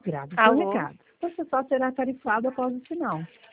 Grave seu Alô? recado. Você só será tarifado após o sinal.